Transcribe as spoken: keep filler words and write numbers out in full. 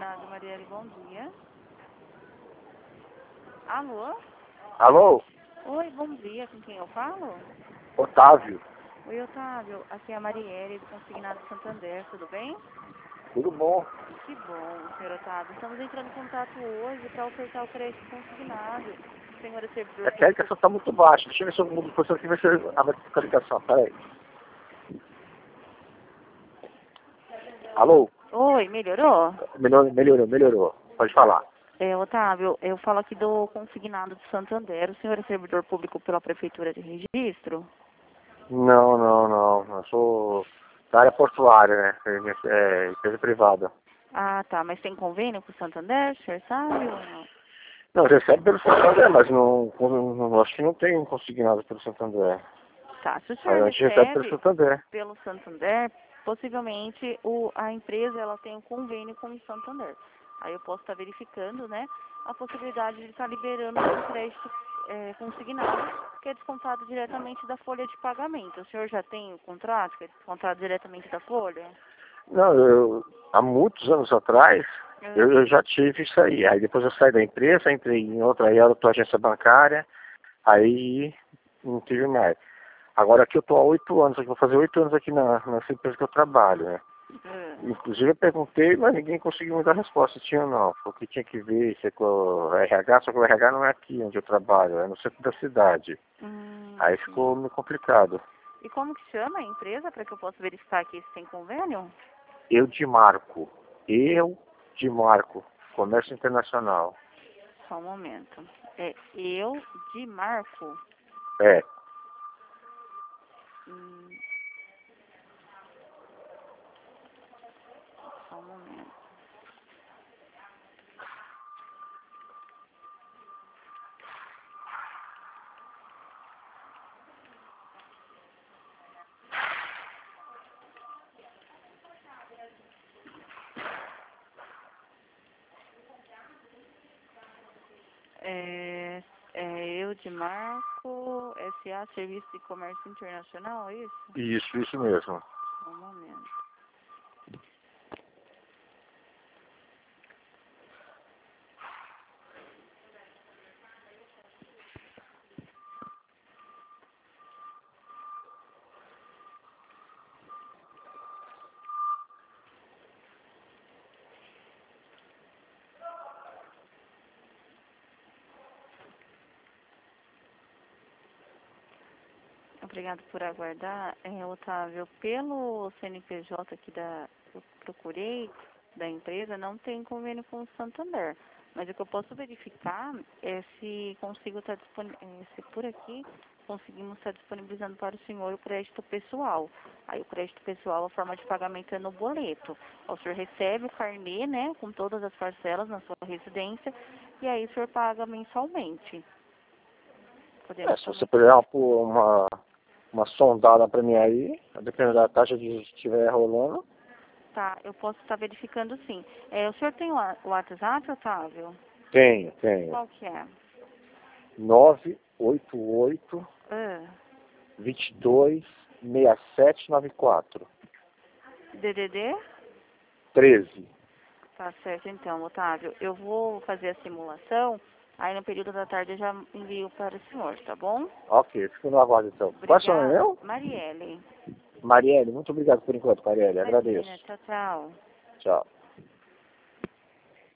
Consignado, Marielle, bom dia. Alô? Alô? Oi, bom dia, com quem eu falo? Otávio. Oi, Otávio, aqui é a Marielle do Consignado Santander, tudo bem? Tudo bom? Que bom, senhor Otávio. Estamos entrando em contato hoje para ofertar o crédito consignado. O senhor é servidor É que a ligação está muito baixa. Deixa eu ver se eu mudo de posição aqui, ver se abre a ligação. Pera aí. Alô? Oi, melhorou? Melhorou, melhorou, melhorou. Pode falar. É, Otávio, eu falo aqui do Consignado de Santander. O senhor é servidor público pela Prefeitura de Registro? Não, não, não. Eu sou da área portuária, né? É, é empresa privada. Ah, tá. Mas tem convênio com o Santander, o senhor sabe ou não? Não, recebe pelo Santander, mas não, não, acho que não tem consignado pelo Santander. Tá, se o Aí senhor a gente recebe pelo recebe Santander. pelo Santander, possivelmente o, a empresa ela tem um convênio com o Santander. Aí eu posso estar verificando, né, a possibilidade de estar liberando um crédito é, consignado, que é descontado diretamente da folha de pagamento. O senhor já tem o contrato, que é descontado diretamente da folha? Não, eu, há muitos anos atrás, É. eu, eu já tive isso aí. Aí depois eu saí da empresa, entrei em outra, aí era outra agência bancária, aí não tive mais. Agora aqui eu estou há oito anos, aqui, vou fazer oito anos aqui na, nessa empresa que eu trabalho, né? É. Inclusive eu perguntei, mas ninguém conseguiu me dar resposta, tinha ou não. Porque tinha que ver se é com o R H, só que o R H não é aqui onde eu trabalho, é no centro da cidade. Hum, Aí ficou meio complicado. E como que chama a empresa para que eu possa verificar aqui se tem convênio? Eu de Marco. Eu de Marco. Comércio Internacional. Só um momento. É eu de Marco. É. Hum, só um momento. É, é eu de Marco, S A Serviço de Comércio Internacional, é isso? Isso, isso mesmo. Só um momento. Obrigado por aguardar. É, Otávio, pelo C N P J aqui da eu procurei da empresa, não tem convênio com o Santander. Mas o que eu posso verificar é se consigo estar disponibilizando, se por aqui conseguimos estar disponibilizando para o senhor o crédito pessoal. Aí o crédito pessoal, a forma de pagamento é no boleto. O senhor recebe o carnê, né, com todas as parcelas na sua residência, e aí o senhor paga mensalmente. Podemos É, se fazer. você puder dar uma, uma sondada para mim aí, dependendo da taxa que estiver rolando. Tá, eu posso estar verificando sim. É, o senhor tem o wa- o WhatsApp, Otávio? Tenho, tenho. Qual que é? nove oito oito, Ah, dois dois, seis sete nove quatro. D D D? treze. Tá certo então, Otávio. Eu vou fazer a simulação, aí no período da tarde eu já envio para o senhor, tá bom? Ok, fico no aguardo então. Qual é o seu nome Obrigada. meu? Marielle. Marielle, muito obrigado por enquanto, Marielle. Imagina, Agradeço. tchau, tchau. Tchau.